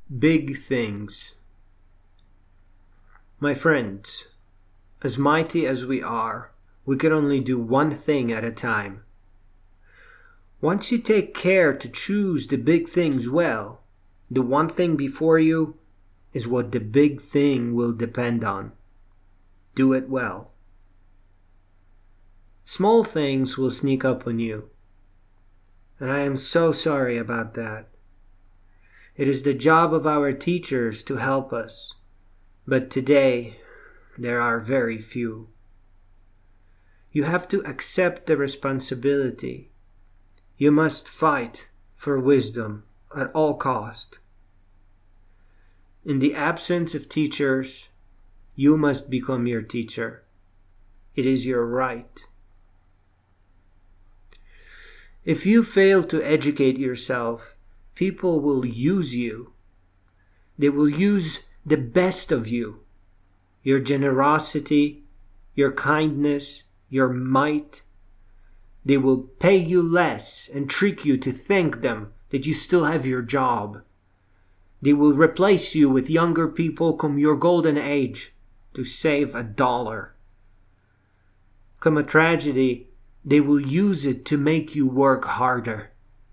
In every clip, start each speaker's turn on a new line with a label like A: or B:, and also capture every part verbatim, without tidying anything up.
A: Big things. My friends, as mighty as we are, we can only do one thing at a time. Once you take care to choose the big things well, the one thing before you is what the big thing will depend on. Do it well. Small things will sneak up on you, and I am so sorry about that. It is the job of our teachers to help us, but today there are very few. You have to accept the responsibility. You must fight for wisdom at all cost. In the absence of teachers, you must become your teacher. It is your right. If you fail to educate yourself, people will use you. They will use the best of you. Your generosity, your kindness, your might. They will pay you less and trick you to thank them that you still have your job. They will replace you with younger people come your golden age to save a dollar. Come a tragedy, they will use it to make you work harder.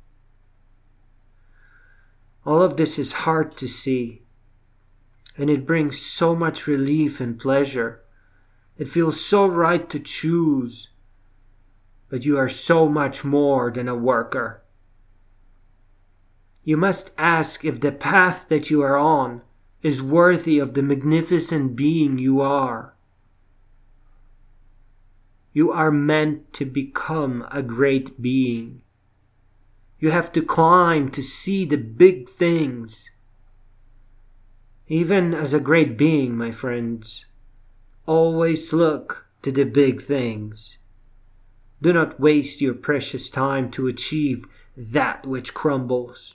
A: All of this is hard to see, and it brings so much relief and pleasure. It feels so right to choose, but you are so much more than a worker. You must ask if the path that you are on is worthy of the magnificent being you are. You are meant to become a great being. You have to climb to see the big things. Even as a great being, my friends, always look to the big things. Do not waste your precious time to achieve that which crumbles.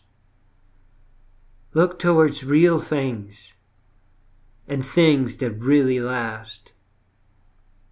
A: Look towards real things and things that really last.